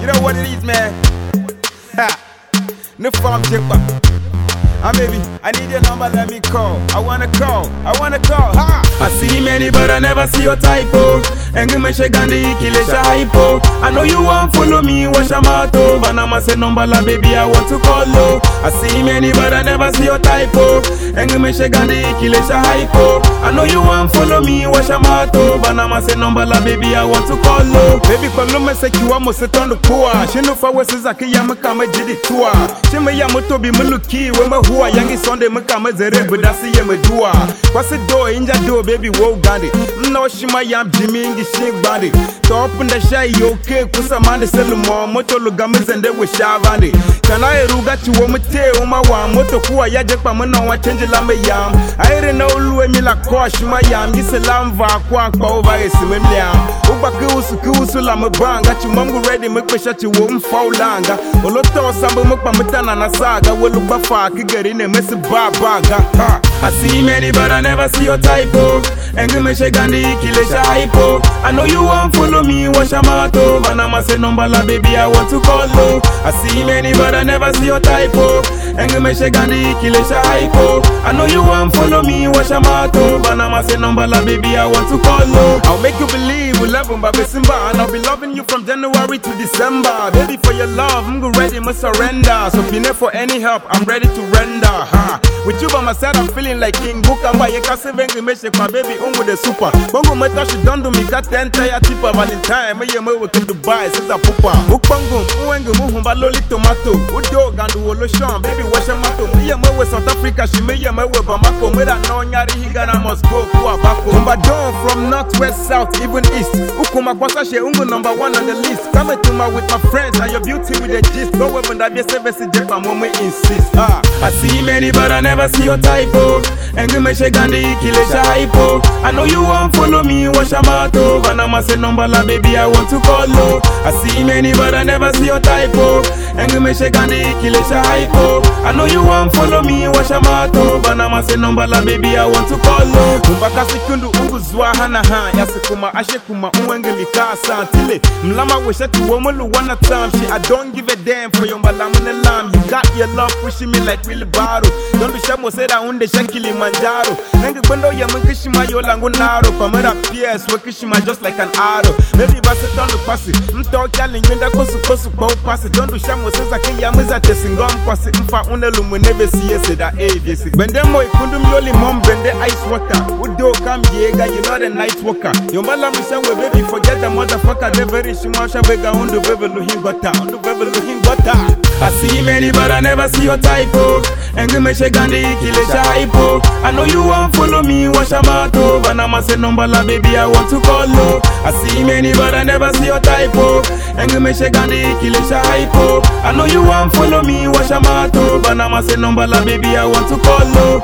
You know what it is, man? Ha! No farm chipper. Baby, I need your number, let me call. I wanna call, ha! I see many, but I never see your typo. And you me shake and kill hypo. I know you want follow me, wash a mato. But now I say number, la baby, I want to call low. I see many, but I never see your typo. And you me shake and kill hypo. I know you want follow me, wash a mato. But now I say number, la baby, I want to call low. Baby, call me say you want to turn the poor. She know for what's Zaki Yamakama Jidi tour. She may Yamoto be Muluki, when my who Yangi Sunday Makama Zere, but I see him a doer. What's the door in your door, baby? Whoa, Gandhi. No, she my yam Jimmy in the shake body. Top in the shy, okay, Kusamanda Selmo, Moto Lugamas and they were Shavandi. Can I ruga to Omate, Oma, Moto Kua Yajapamano, I change Lama Yam. I don't know Luemila Kosh, my yam, you say Lamba, Quack, over a Similiam. Ubakus, Kusulama Bang, got your mum ready, make a shot you won't fall langa. Oloto Samba Mupamatana Nasaga, will look back, get in a mess of Babaga. I see many, but I never see your typo. And you me shake and kill hypo. I know you want follow me, wash a mato. But now I say number, la baby, I want to call low. I see many, but I never see your typo. And you me shake and kill hypo. I know you want follow me, wash a mato. But now I say number, la baby, I want to call low. I'll make you believe we love him, Baby Simba. And I'll be loving you from January to December. Baby, for your love, I'm ready, to surrender. So if you need for any help, I'm ready to render. With you by my side, I'm feeling like King Bukamba. You can say, my baby, with the super. Bongo Meta, she done to me, got the entire tip of Valentine. My yama will come to buy, says a pupa. Mupango, Uengu, Muhumba, Loli Tomato. Udog and Woloshan, baby, wash a mato. Yama with South Africa, she may yama with Bamako. Made a non yari, he got a Moscow, Kuabako. Umbadon from north, west, south, even east. Ukuma Kwasa, she ungu number one on the list. Coming to my with my friends, and your beauty with the gist. Go when I be a service, Japan, when we insist. I see many, but I never see your typo. And you me shake and kill hypo. I know you want follow me, wash a mato. But now I say number, la baby, I want to call low. I see many, but I never see your typo. And you me shake and kill hypo. I know you want follow me, wash a mato. But now I say number, la baby, I want to call low. Kumbaka sikundu unguzwa hana ha. Yasikuma ashekuma uengeli kasa tile. Mlama wisha tu womulu one time. She I don't give a damn for your malamun lamb. You got your love pushing me like Willy Baro. Don't be shamo say that unde shakili manjaro. Nengi bondo ya mkishima yolangu naro. Pamera PS wakishima just like an arrow. Baby basi tondo pasi. Mto kyali nyenda kosu kwa upasi. Don't be shamo seza kenya mwiza tesingom kwasi. Mfa unelu never see se da AVC. Bende mo ikundu mloli mom bende ice water. Udo kam yega you know the night walker. Yombala msangwe baby forget the motherfucker. They very shimasha vega undu bebe luhin gota. I see many but I never see your typo. And you me shake and kill hypo. I know you want follow me, wash a mato. But now I say number, la baby, I want to call low. I see many but I never see your typo. And you me shake and kill hypo. I know you want follow me, wash a mato. But now I say number, la baby, I want to call low.